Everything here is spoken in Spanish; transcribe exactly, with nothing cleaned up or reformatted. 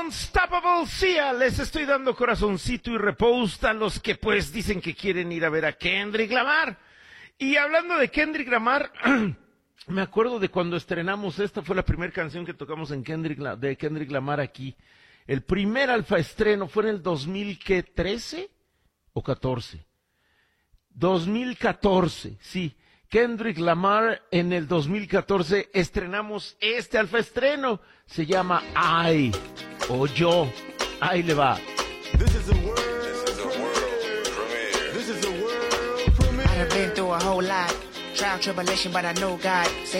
Unstoppable Sia, les estoy dando corazoncito y reposta a los que pues dicen que quieren ir a ver a Kendrick Lamar. Y hablando de Kendrick Lamar, me acuerdo de cuando estrenamos, esta fue la primera canción que tocamos en Kendrick, de Kendrick Lamar aquí. El primer alfa estreno fue en el dos mil trece o catorce. dos mil catorce, sí. Kendrick Lamar en el dos mil catorce estrenamos este alfa estreno. Se llama I o Yo. Ahí le va. This is a world premiere. This is a world premiere. I've been through a whole lot, trial tribulation, but I know God.